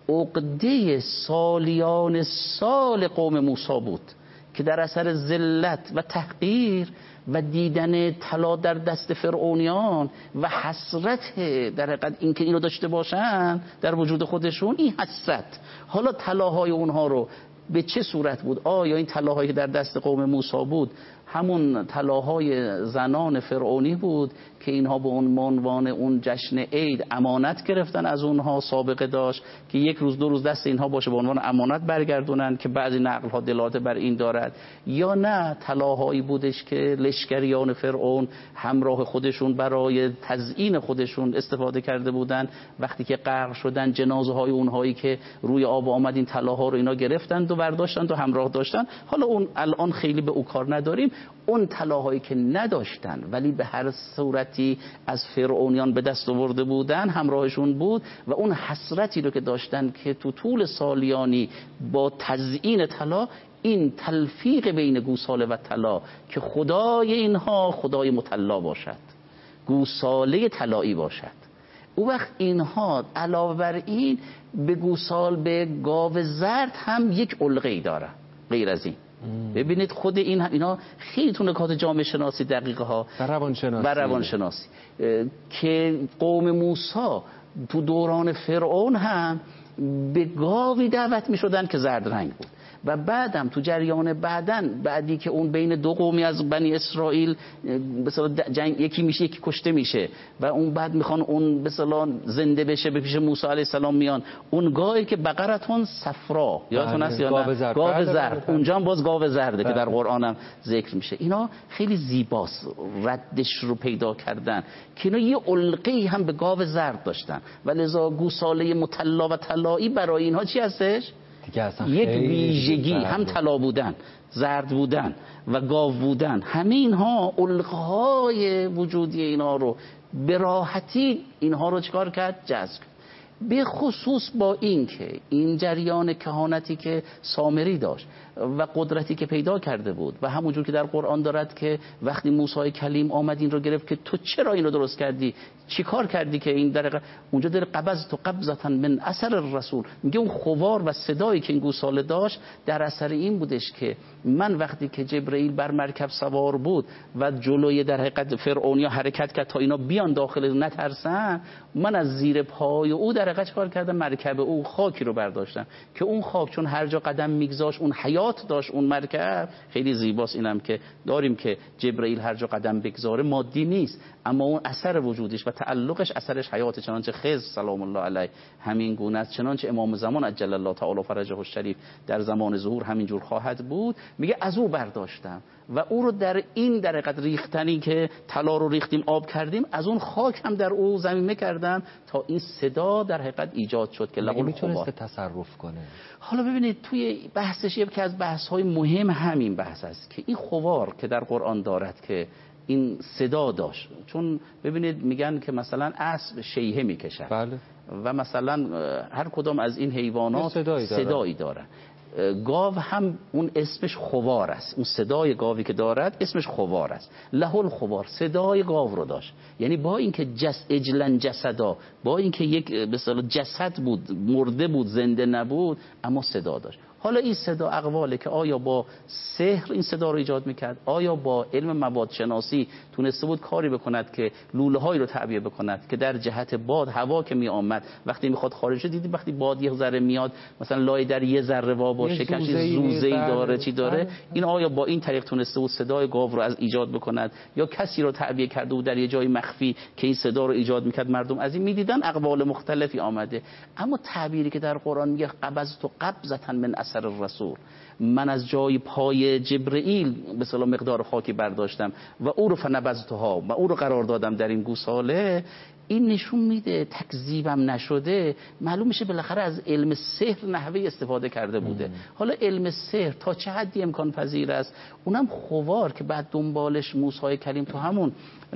عقده سالیان سال قوم موسی بود که در اثر ذلت و تحقیر و دیدن طلا در دست فرعونیان و حسرت در حقیقت این که اینو داشته باشن در وجود خودشون، این حسرت، حالا طلاهای اونها رو به چه صورت بود؟ آیا این طلاهایی که در دست قوم موسی بود همون طلاهای زنان فرعونی بود که اینها به عنوان اون جشن عید امانت گرفتن از اونها، سابقه داشت که یک روز دو روز دست اینها باشه به عنوان امانت برگردونن که بعضی نقل ها دلالت بر این دارد، یا نه طلاهایی بودش که لشکریان فرعون همراه خودشون برای تزیین خودشون استفاده کرده بودن، وقتی که غرق شدن جنازه های اونهایی که روی آب آمد این طلاها رو اینا گرفتند و برداشتند و همراه داشتن. حالا اون الان خیلی به او کار نداریم. اون طلاهایی که نداشتن ولی به هر صورتی از فرعونیان به دست آورده بودن همراهشون بود و اون حسرتی رو که داشتن که تو طول سالیانی با تزیین طلا، این تلفیق بین گوساله و طلا که خدای اینها خدای مطلا باشد، گوساله طلایی باشد. او وقت اینها علاوه بر این به گوسال به گاو زرد هم یک علقه‌ای داره غیر از این. ببینید خود اینا خیلی تو نکات جامعه شناسی دقیقه ها و روانشناسی که قوم موسی تو دوران فرعون هم به گاوی دعوت می شدن که زرد رنگ بود و بعدم تو جریان بعدی که اون بین دو قومی از بنی اسرائیل مثلا جنگ، یکی میشه یکی کشته میشه و اون بعد میخوان اون مثلا زنده بشه، به پیش موسی علیه السلام میان، اون گاوی که بقرتون صفرا یادتون هست یا نه؟ گاو زرد، اونجا هم باز گاو زرده که در قرآن هم ذکر میشه. اینا خیلی زیباست ردش رو پیدا کردن که اینا یه علقه‌ای هم به گاو زرد داشتن و لذا گوساله مطلا و طلایی برای اینها چی هستش؟ یک ویژگی، هم طلا بودن، زرد بودن و گاو بودن، همه اینها القهای وجودی اینها رو به راحتی اینها رو چکار کرد؟ جذب. به خصوص با این که این جریان کهانتی که سامری داشت و قدرتی که پیدا کرده بود و همونجور که در قرآن دارد که وقتی موسی کلیم آمد این رو گرفت که تو چرا این رو درست کردی، چی کار کردی که این در اونجا در قبضت و قبضتا من اثر الرسول، میگه اون خوار و صدایی که این گوساله داشت در اثر این بودش که من وقتی که جبرئیل بر مرکب سوار بود و جلوی در حقیقت فرعونیا حرکت کرد تا اینا بیان داخل نترسن، من از زیر پای او در حقیقت کار کردم، مرکب او خاکی رو برداشتم که اون خاک چون هر جا قدم میگذاشت اون حیات داشت. اون مرکب خیلی زیباست، اینم که داریم که جبرئیل هر جا قدم بگذاره مادی نیست، اما اون اثر وجودش و تعلقش اثرش حیات، چنانچه خضر سلام الله علیه همین گونه است، چنانچه امام زمان عجل الله تعالی فرجه الشریف در زمان ظهور همین جور خواهد بود. میگه از او برداشتم و او رو در این در حقیقت ریختنی که طلا رو ریختیم آب کردیم، از اون خاک هم در او ضمیمه کردم تا این صدا در حقیقت ایجاد شد که لقل میتونست تصرف کنه. حالا ببینید توی بحثش یکی از بحث‌های مهم همین بحث است که این خوار که در قرآن دارد که این صدا داشت، چون ببینید میگن که مثلا اسب شیهه میکشد، بله، و مثلا هر کدام از این حیوانات صدایی دارن. گاو هم اون اسمش خوار است، اون صدای گاوی که دارد اسمش خوار است. لهل خوار، صدای گاو رو داشت، یعنی با اینکه اجلن جسدا، با اینکه یک به اصطلاح جسد بود، مرده بود، زنده نبود، اما صدا داشت. حالا این صدا اقواله که آیا با سحر این صدا رو ایجاد میکرد، آیا با علم مواد شناسی تونسته بود کاری بکند که لوله هایی رو تعبیه بکند که در جهت باد هوا که می آمد وقتی میخواد خارج شه، دیدی وقتی باد یک ذره میاد مثلا لای در یه ذره وا باشه که زوزه‌ای داره چی داره، این آیا با این طریق تونسته بود صدای گاو رو از ایجاد بکند، یا کسی رو تعبیه کرده بود در یه جای مخفی که این صدا رو ایجاد میکرد، مردم از این میدیدن. اقوال مختلفی آمده، اما تعبیری که در قرآن میگه قبضت قبضة من اثر الرسول، من از جای پای جبرئیل به اصطلاح مقدار خاکی برداشتم و او رو فنبذتها و او رو قرار دادم در این گوساله، این نشون میده تکذیبم نشده، معلوم میشه بالاخره از علم سحر نحوه استفاده کرده بوده. حالا علم سحر تا چه حدی امکان پذیر است، اونم خوار که بعد دنبالش موسی کلیم تو همون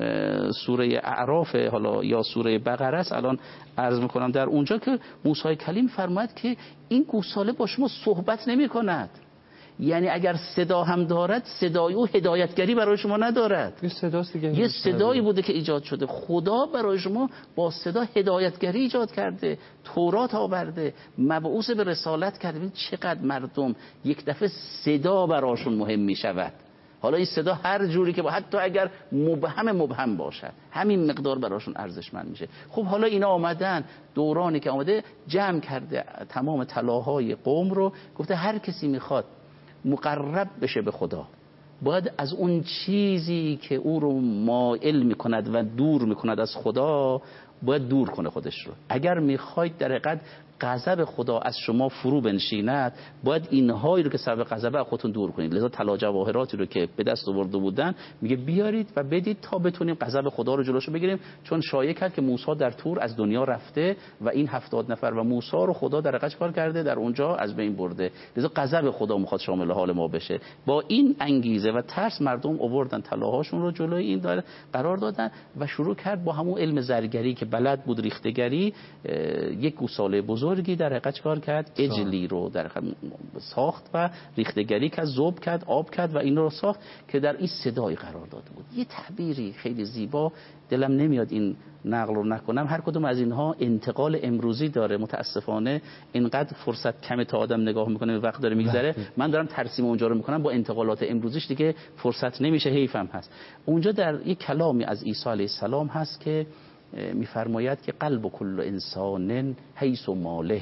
سوره اعراف حالا یا سوره بقره است، الان عرض میکنم در اونجا که موسی کلیم فرمود که این گوساله با شما صحبت نمی کند، یعنی اگر صدا هم دارد صدای او هدایتگری برای شما ندارد، یه صدایی بوده که ایجاد شده. خدا برای شما با صدا هدایتگری ایجاد کرده، تورات آورده، مبعوث به رسالت کرده. ببین چقدر مردم یک دفعه صدا براشون مهم می شود. حالا این صدا هر جوری که با حتی اگر مبهم باشد همین مقدار براشون ارزشمند میشه. خب حالا اینا آمدن، دورانی که آمده جمع کرده تمام طلاهای قوم رو، گفته هر کسی میخواد مقرب بشه به خدا باید از اون چیزی که او رو مائل میکند و دور میکند از خدا باید دور کنه خودش رو. اگر میخواید در حقیقت غضب خدا از شما فرو بنشیند باید اینهایی رو که سبب غضب از خودتون دور کنید. لذا طلا جواهراتی رو که به دست آورده بودن میگه بیارید و بدید تا بتونیم غضب خدا رو جلوشو بگیریم، چون شایعه کرد که موسی در تور از دنیا رفته و این 70 نفر و موسی رو خدا در حقیقت کار کرده در اونجا از بین برده، لذا غضب خدا میخواد شامل حال ما بشه. با این انگیزه و ترس مردم آوردن طلاهاشون رو جلوی این داره قرار دادن و شروع کرد با همون علم زرگری که بلد بود، ریختگری، یک گوساله بزرگی در حقیقت کار کرد، اجلی رو در حقیقت ساخت و ریختگری کرد، ذوب کرد، آب کرد و این رو ساخت که در این صدای قرار داده بود. یه تعبیری خیلی زیبا، دلم نمیاد این نقل رو نکنم، هر کدوم از اینها انتقال امروزی داره. متاسفانه اینقدر فرصت کمه تا آدم نگاه میکنه وقت داره میگذره، من دارم ترسیم اونجا رو میکنم، با انتقالات امروزیش دیگه فرصت نمیشه، حیفم هست. اونجا در یک کلامی از عیسی علیه السلام هست که میفرماید که قلب کل انسان حیث ماله،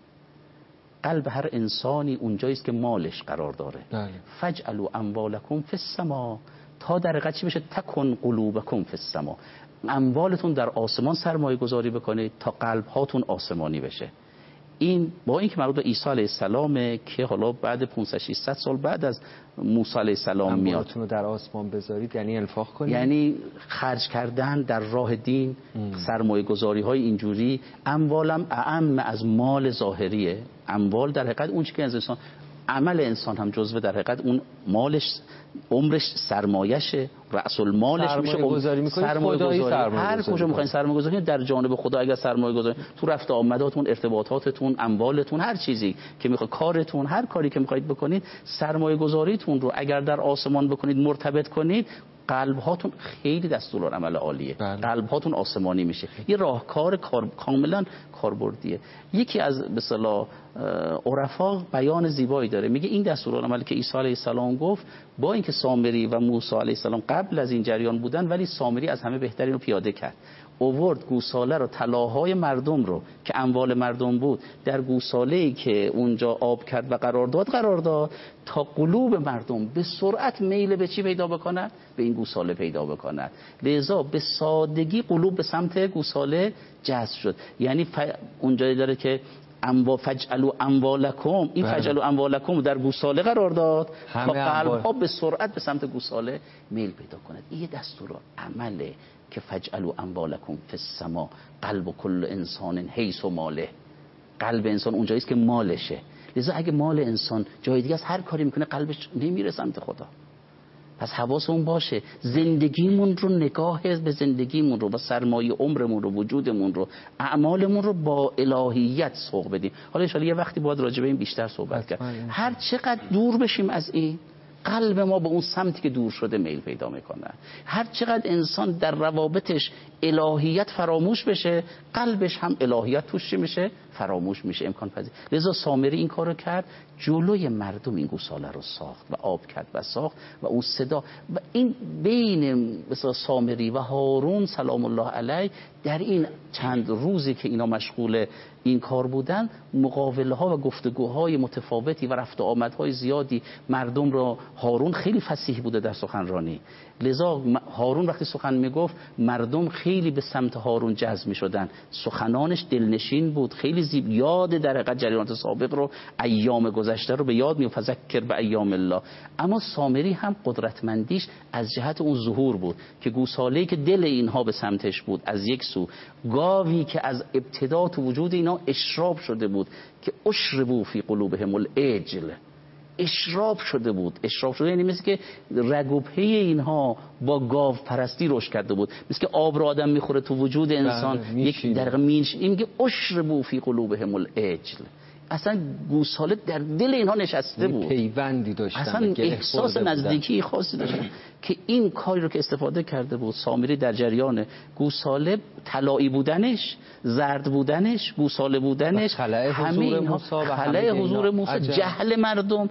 قلب هر انسانی اونجایی است که مالش قرار داره. فجعلوا اموالکم فی السما، تا در حقیقت چی بشه؟ تکن قلوبکم فی السما، اموالتون در آسمان سرمایه گذاری بکنید تا قلب هاتون آسمانی بشه. این با اینکه مربوط به عیسی علیه السلام که حالا بعد 500 600 سال بعد از موسی علیه السلام میاد، اموالتون رو در آسمان بذارید یعنی انفاق کنید، یعنی خرج کردن در راه دین، سرمایه گذاری های اینجوری. اموالم اعم از مال ظاهریه، اموال در حقیقت اون چیزی که از انسان، عمل انسان هم جزو در حقیقت اون مالش، عمرش، سرمایشه، رأس المالش میشه. سرمایه‌گذاری هر کجا می‌خواید سرمایه‌گذاری در جانب خدا، اگر سرمایه‌گذاری تو رفت آمداتون، ارتباطاتتون، اموالتون، هر چیزی که میخواید، کارتون، هر کاری که می‌خواید بکنید، سرمایه‌گذاریتون رو اگر در آسمان بکنید، مرتبط کنید، قلب هاتون خیلی دستورالعمل عالیه. قلب هاتون آسمانی میشه. یه راهکار کاملا کاربردیه. یکی از به اصطلاح عرفا بیان زیبایی داره، میگه این دستورالعمل که عیسی علیه السلام گفت، با اینکه سامری و موسی علیه السلام قبل از این جریان بودن، ولی سامری از همه بهترین رو پیاده کرد. اوورد گوساله رو، طلاهای مردم رو که اموال مردم بود، در گوساله‌ای که اونجا آب کرد و قرار داد تا قلوب مردم به سرعت میل به چی پیدا بکنند؟ به این گوساله پیدا بکنند. لذا به سادگی قلوب به سمت گوساله جذب شد. یعنی اونجایی داره که فجعلوا اموالکم، این فجعلوا اموالکم در گوساله قرار داد تا قلب‌ها به سرعت به سمت گوساله میل پیدا کند. این یه دستور عمله که فجعلوا اموالکم فی السما، قلب کل انسان حیث ماله. قلب انسان اونجایی است که مالشه. لذا اگه مال انسان جای دیگه است، هر کاری میکنه قلبش نمیره سمت خدا. پس حواسمون باشه زندگیمون رو، نگاه به زندگیمون رو، با سرمایه عمرمون رو، وجودمون رو، اعمالمون رو با الهیت سوق بدیم. حالا ان شاءالله یه وقتی باید راجع به این بیشتر صحبت کرد. هر چقدر دور بشیم از این، قلب ما به اون سمتی که دور شده میل پیدا میکنه. هر چقدر انسان در روابطش الهیت فراموش بشه، قلبش هم الهیت توش میشه، فراموش میشه، امکان پذیر. لذا سامری این کارو کرد، جلوی مردم این گوساله رو ساخت و آب کرد و ساخت و اون صدا و این بین مثلا سامری و هارون سلام الله علیه در این چند روزی که اینا مشغول این کار بودن، مقابله ها و گفتگوهای متفاوتی و رفت و آمدهای زیادی مردم رو، هارون خیلی فصیح بوده در سخنرانی، لذا هارون وقتی سخن میگفت مردم خیلی به سمت هارون جذب میشدن، سخنانش دلنشین بود، خیلی زیب، یاد در حقیقت جریانات سابق رو، ایام گذشته رو به یاد میاد، فذکر به ایام الله. اما سامری هم قدرتمندیش از جهت اون ظهور بود که گوساله‌ای که دل اینها به سمتش بود از یک سو، گاوی که از ابتدا تو وجود اینا اشراب شده بود که اشربوا فی قلوبهم العجل، اشراب شده بود. اشراب شده یعنی مثل که رگ و پی اینها با گاو پرستی رشد کرده بود، مثل که آب را آدم میخوره تو وجود انسان یک دقیقه این میگه اشربوا فی قلوبهم العجل. اصلا گوساله در دل اینها نشسته بود، پیوندی داشتن، اصلا احساس نزدیکی خاصی داشتن که این کاری رو که استفاده کرده بود سامری در جریان گوساله، طلایی بودنش، زرد بودنش، گوساله بودنش، همه اینها خلأ حضور موسی، جهل مردم،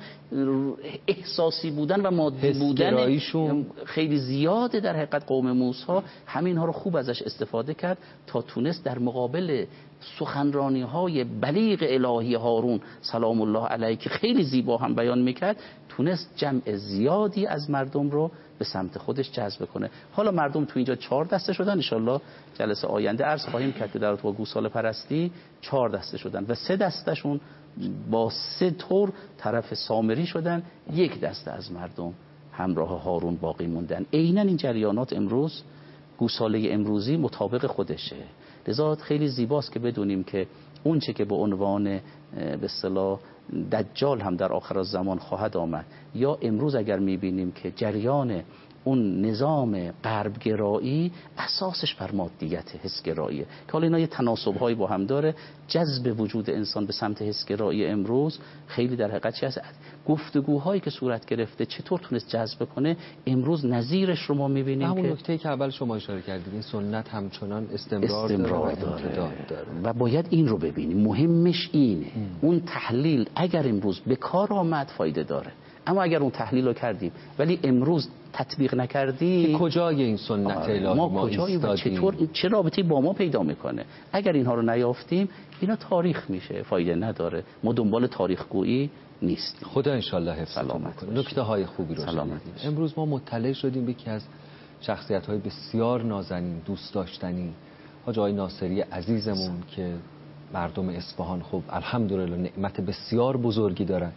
احساسی بودن و مادی بودن خیلی زیاده در حقیقت قوم موسی، همه اینها رو خوب ازش استفاده کرد تا تونست در مقابل سخنرانی های بلیغ الهی هارون سلام الله علیه که خیلی زیبا هم بیان میکرد، تونست جمع زیادی از مردم رو به سمت خودش جذب کنه. حالا مردم تو اینجا 4 دسته شدن، ان شاءالله جلسه آینده عرض خواهیم کرد که در رابطه با گوساله پرستی 4 دسته شدن و 3 دستهشون با 3 طور طرف سامری شدن، 1 دسته از مردم همراه هارون باقی موندن. عیناً این جریانات امروز، گوساله امروزی مطابق خودشه. لذا خیلی زیباست که بدونیم که اون چه که به عنوان به اصطلاح دجال هم در آخر الزمان خواهد آمد، یا امروز اگر میبینیم که جریان اون نظام غربگرایی اساسش بر مادیت، حسگراییه، که حالا اینا یه تناسب‌هایی با هم داره. جذب وجود انسان به سمت حسگرایی امروز خیلی در حقیقت چی هست؟ گفتگوهایی که صورت گرفته چطور تونست جذب کنه، امروز نظیرش رو ما می‌بینیم. همون نکته‌ای که اول شما اشاره کردید، این سنت همچنان استمرار داره و باید این رو ببینیم. مهمش اینه اون تحلیل اگر امروز به کار آمد فایده داره، اما اگر اون تحلیل رو کردیم ولی امروز تطبیق نکردیم، کجای این سنت الهی ما ایستادیم، چطور، چه رابطه‌ای با ما پیدا میکنه؟ اگر اینها رو نیافتیم اینا تاریخ میشه، فایده نداره، ما دنبال تاریخ گویی نیستیم. خدا انشالله حفظتون کنه. نکته های خوبی رو شنیدیم. امروز ما مطلع شدیم به یکی از شخصیت‌های بسیار نازنین، دوست داشتنی، حاج آقای ناصری عزیزمون که مردم اصفهان خب الحمدلله نعمت بسیار بزرگی دارن،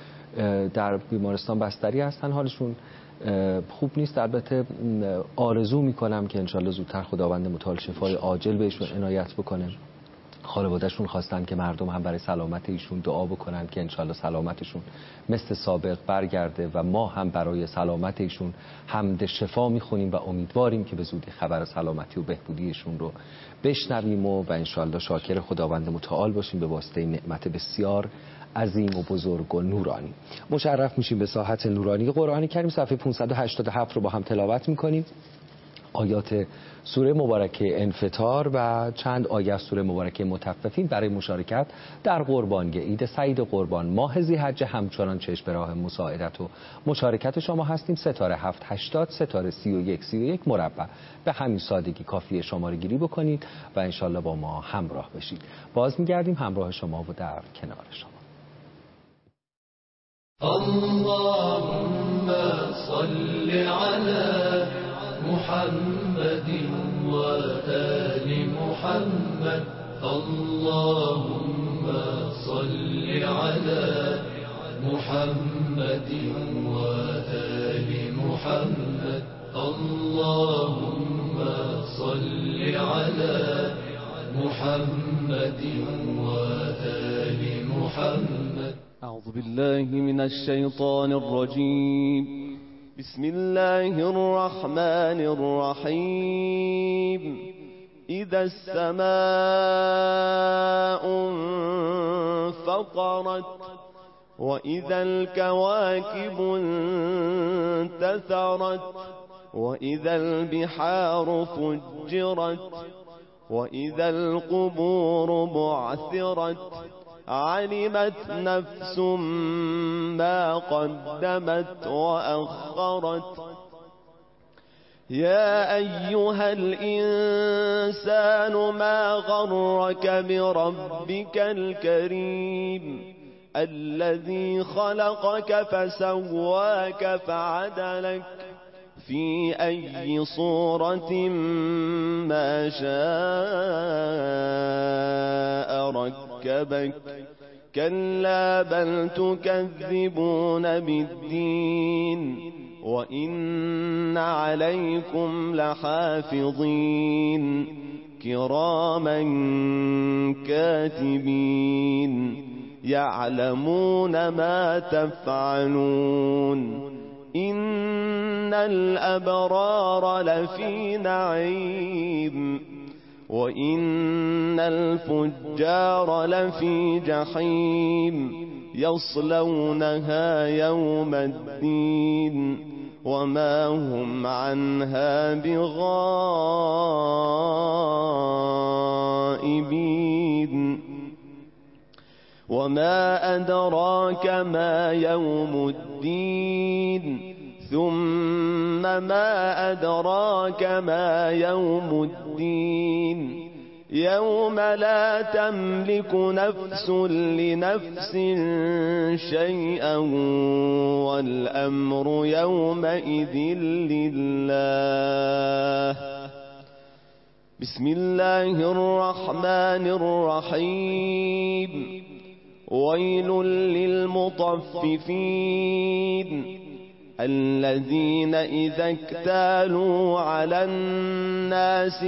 در بیمارستان بستری هستن، حالشون خوب نیست. البته آرزو میکنم که انشالله زودتر خداوند متعال شفای عاجل بهشون عنایت بکنه. خانواده‌شون خواستن که مردم هم برای سلامت ایشون دعا بکنن که انشالله سلامتشون مثل سابق برگرده و ما هم برای سلامت ایشون حمد شفا میخونیم و امیدواریم که به زودی خبر سلامتی و بهبودی ایشون رو بشنویم و انشالله شاکر خداوند متعال باشیم به واسطه نعمت بسیار عظیم و بزرگ و نورانی. مشرف میشیم به ساحت نورانی قرآن کریم. صفحه 587 رو با هم تلاوت میکنیم. آیات سوره مبارکه انفطار و چند آیه از سوره مبارکه مطففین برای مشارکت در قربانی عید سعید قربان ماه ذی‌حجه همچنان چشم به راه مساعدت و مشارکت شما هستیم. ستاره 780 ستاره 3131 مربع. به همین سادگی کافیه شماره گیری بکنید و انشالله با ما همراه بشید. باز میگردیم همراه شما و در کنار شما. اللهم صل على محمد وآل محمد. اللهم صل على محمد وآل محمد. اللهم صل على محمد وآل محمد. أعوذ بالله من الشيطان الرجيم. بسم الله الرحمن الرحيم. إذا السماء انفطرت وإذا الكواكب انتثرت وإذا البحار فجرت وإذا القبور بعثرت علمت نفس ما قدمت وأخرت. يا أيها الإنسان ما غرك بربك الكريم الذي خلقك فسواك فعدلك في أي صورة ما شاء ركبك. كلا بل تكذبون بالدين وإن عليكم لحافظين كراما كاتبين يعلمون ما تفعلون. إن الأبرار لفي نعيم وإن الفجار لفي جحيم يصلونها يوم الدين وما هم عنها بغائبين. وما أدراك ما يوم الدين ثم ما أدراك ما يوم الدين يوم لا تملك نفس لنفس شيئا والأمر يومئذ لله. بسم الله الرحمن الرحيم. ويل للمطففين الذين إذا اكتالوا على الناس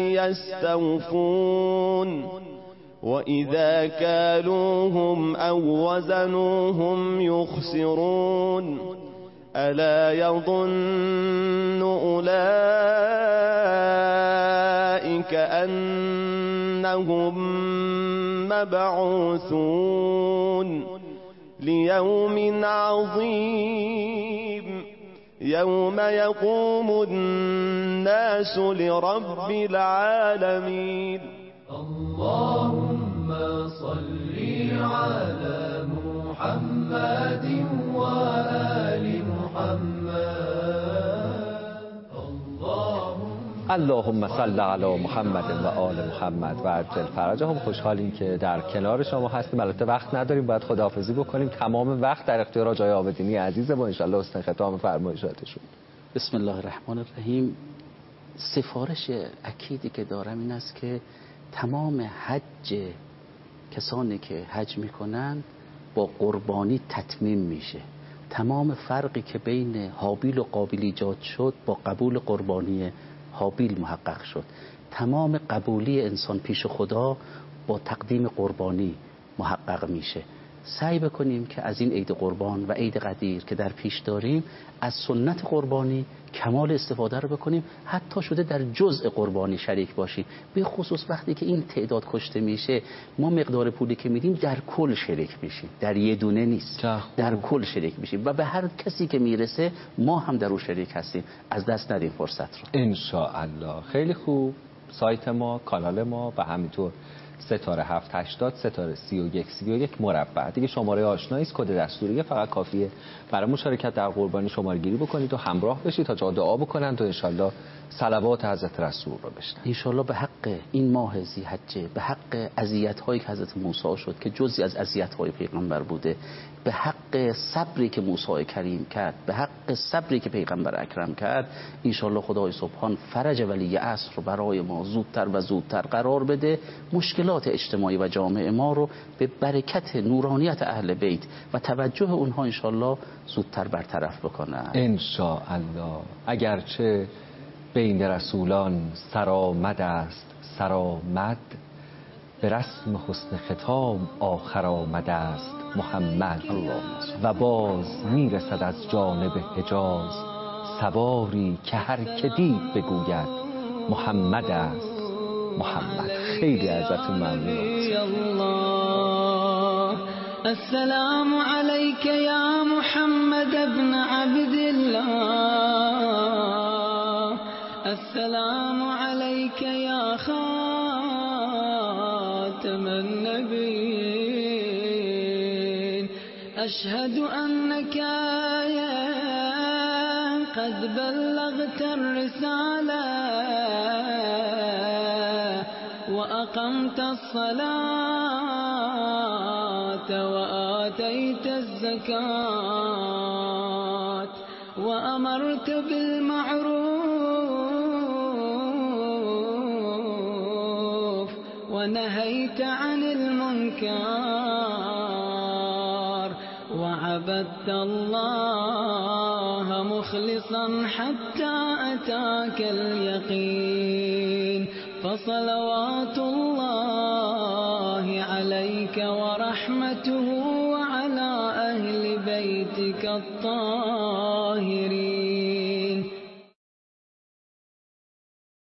يستوفون وإذا كالوهم أو وزنوهم يخسرون. ألا يظن أولئك أنهم مبعوثون ليوم عظيم يوم يقوم الناس لرب العالمين. اللهم صل على محمد وآل محمد. اللهم صل علی محمد و آل محمد و عجل فرجهم. خوشحالیم که در کنار شما هستیم. البته وقت نداریم، باید خداحافظی بکنیم. تمام وقت در اختیار آقای عابدینی عزیزه و ان شاء حسن ختام فرمایشاتشون. بسم الله الرحمن الرحیم. سفارش اکیدی که دارم این است که تمام حج کسانی که حج میکنن با قربانی تتمیم میشه. تمام فرقی که بین هابیل و قابیل ایجاد شد با قبول قربانی هابیل محقق شد. تمام قبولی انسان پیش خدا با تقدیم قربانی محقق میشه. سعی بکنیم که از این عید قربان و عید قدیر که در پیش داریم از سنت قربانی کمال استفاده رو بکنیم، حتی شده در جزء قربانی شریک باشیم، به خصوص وقتی که این تعداد کشته میشه ما مقدار پولی که میدیم در کل شریک میشیم، در یه دونه نیست، در کل شریک میشیم و به هر کسی که میرسه ما هم در اون شریک هستیم. از دست ندیم فرصت رو ان شاء الله. خیلی خوب. سایت ما، کانال ما و همینطور ستاره 780 ستاره 3131 مربع دیگه شماره آشنایی است، کد دستوری. فقط کافیه برای مشارکت در قربانی شماره گیری بکنید و همراه بشید تا دعا بکنن تا ان شاء الله صلوات حضرت رسول رو بشنوید. ان شاء الله به حق این ماه ذی‌حجه، به حق اذیت‌هایی که حضرت موسی شد که جزئی از اذیت‌های پیغمبر بوده، به حق صبری که موسی کریم کرد، به حق صبری که پیغمبر اکرم کرد، ان شاء الله خدای سبحان فرج ولی عصر رو برای ما زودتر و زودتر قرار بده، مشکلات اجتماعی و جامعه ما رو به برکت نورانیت اهل بیت و توجه اونها ان شاء الله زودتر برطرف بکنه ان شاء الله. اگرچه بین رسولان سرآمد است سرآمد، به رسم حسن ختام آخر آمده است محمد. و باز میرسد از جانب حجاز سواری که هر که دید بگوید محمد است محمد. خیلی ازتون ممنونم. السلام عليك يا محمد ابن عبد الله، السلام عليك يا خاتم النبيين، أشهد أنك قد بلغت الرسالة وأقمت الصلاة وآتيت الزكاة وأمرت بالمعروف ونهيت عن المنكر وعبدت الله مخلصا حتى أتاك اليقين، فصلوات الله عليك ورحمته وعلى أهل بيتك الطاهرين.